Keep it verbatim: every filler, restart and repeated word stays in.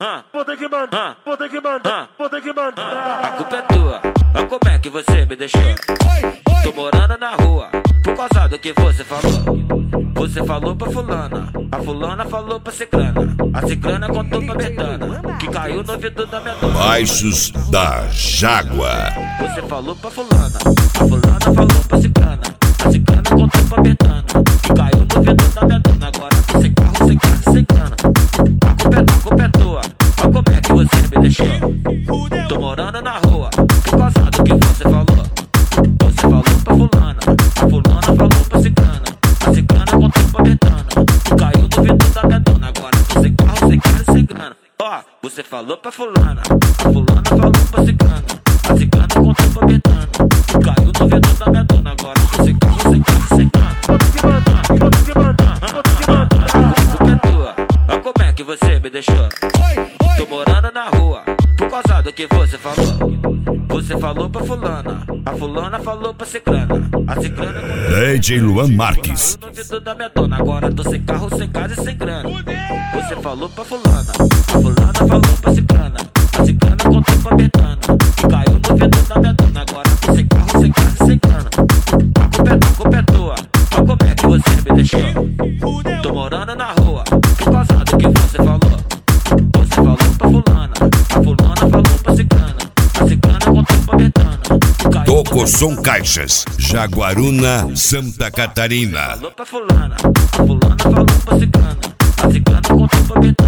vou ter que mandar, vou ter que mandar, vou ter que mandar. A culpa é tua, olha como é que você me deixou. Tô morando na rua, por causa do que você falou. Você falou pra fulana, a fulana falou pra ciclana, a ciclana contou pra Betana, que caiu no ouvido da minha dona. Baixos da Jágua. Você falou pra fulana, a fulana falou pra ciclana, a ciclana contou pra Betana, que caiu no ouvido da minha dona. Agora tô sem carro, sem casa, sem grana. A culpa é, a culpa é tua, olha como é que você me deixou. Tô morando na rua, por causa do que você falou. Você falou pra fulana, a fulana falou pra ciclana, a ciclana contou pra Betana, que caiu no ouvido da minha dona. Agora tô sem carro, sem casa, sem grana. Ó, você falou pra fulana, a fulana falou pra ciclana, a ciclana contou pra Betana, que caiu no ouvido da minha dona. Agora tô sem carro, sem casa, sem grana. Vou ter que mandar, vou ter que mandar, vou ter que mandar. A culpa é tua, olha como é que você me deixou. Tô morando na rua, por causa do que você falou. Você falou pra fulana, a fulana falou pra ciclana, a ciclana D J Luan Marques. no ouvido da minha dona. Agora tô sem carro, sem casa e sem grana. Você falou pra fulana, a fulana falou pra ciclana, a ciclana contou pra Betana, que caiu no ouvido da minha dona. Agora tô sem carro, sem casa e sem grana. A culpa é, a culpa é tua, olha como é que você me deixou. Tô morando na rua, por causa do que você falou. Você falou pra fulana, a fulana falou pra ciclana, a ciclana contou pra Betana, que caiu no Toco Som Caixas, Jaguaruna, Santa Catarina. falou pra fulana, a fulana falou pra ciclana, a ciclana contou pra Betana.